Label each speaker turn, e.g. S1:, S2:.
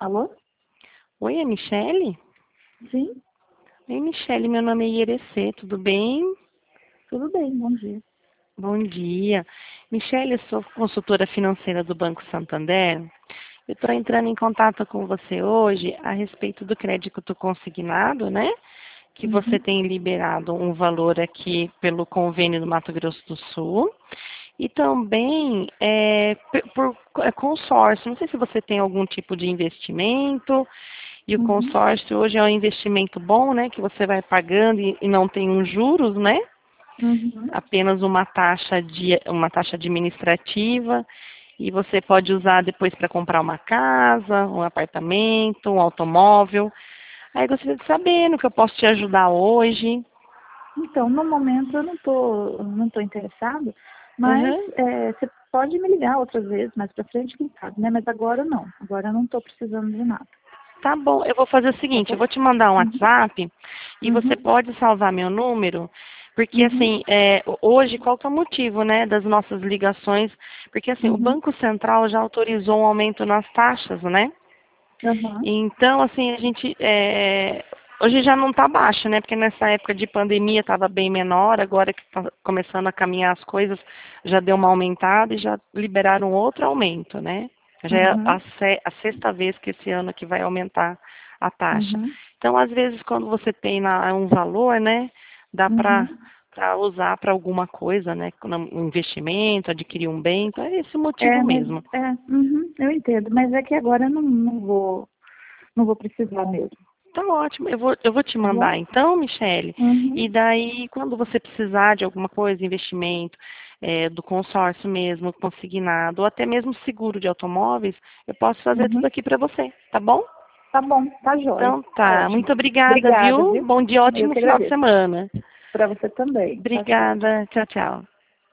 S1: Alô?
S2: Oi, é Michele?
S1: Sim,
S2: Oi, Michele, meu nome é Ierecê, tudo bem?
S1: tudo bem, bom dia.
S2: Bom dia. Michele, eu sou consultora financeira do Banco Santander. Eu estou entrando em contato com você hoje a respeito do crédito consignado, né? Que você
S1: Uhum,
S2: tem liberado um valor aqui pelo convênio do Mato Grosso do Sul. E também por consórcio. Não sei se você tem algum tipo de investimento. E o
S1: uhum,
S2: consórcio hoje é um investimento bom, né? Que você vai pagando e não tem uns juros, né?
S1: uhum.
S2: Apenas uma taxa administrativa. E você pode usar depois para comprar uma casa, um apartamento, um automóvel. Aí eu gostaria de saber no que eu posso te ajudar hoje.
S1: Então, no momento eu não tô interessado, mas
S2: Uhum.
S1: você pode me ligar outras vezes, mais pra frente, quem sabe, né? Mas agora não. Agora eu não tô precisando de nada,
S2: Tá bom, eu vou fazer o
S1: tá
S2: seguinte, eu
S1: bom?
S2: vou te mandar um
S1: Uhum,
S2: WhatsApp e você
S1: uhum,
S2: pode salvar meu número, porque
S1: uhum,
S2: assim, hoje qual que é o motivo, né, das nossas ligações? Porque assim, o
S1: uhum,
S2: Banco Central já autorizou um aumento nas taxas, né?
S1: uhum.
S2: Então, assim, hoje já não está baixo, né? Porque nessa época de pandemia estava bem menor, agora que está começando a caminhar as coisas, já deu uma aumentada e já liberaram outro aumento, né? Já é
S1: Uhum,
S2: a sexta vez que esse ano que vai aumentar a taxa.
S1: uhum,
S2: Então, às vezes, quando você tem um valor, né, dá para
S1: uhum.
S2: usar para alguma coisa, né? Um investimento, adquirir um bem, então é esse o motivo
S1: Mas
S2: mesmo.
S1: eu entendo, mas é que agora eu não vou precisar mesmo,
S2: Tá ótimo. Eu vou te
S1: tá bom?
S2: mandar então, Michele. E
S1: Uhum,
S2: daí, quando você precisar de alguma coisa, investimento, do consórcio mesmo, consignado, ou até mesmo seguro de automóveis, eu posso fazer tudo
S1: uhum.
S2: aqui para você, tá bom?
S1: Tá bom, tá jóia.
S2: Então
S1: Tá
S2: tá.
S1: ótimo.
S2: Muito obrigada,
S1: Obrigada,
S2: viu?
S1: viu?
S2: Bom dia,
S1: Eu
S2: ótimo
S1: que
S2: final de
S1: agradeço.
S2: semana.
S1: Para você também. Tchau, tchau.
S2: Obrigada. Tchau, tchau.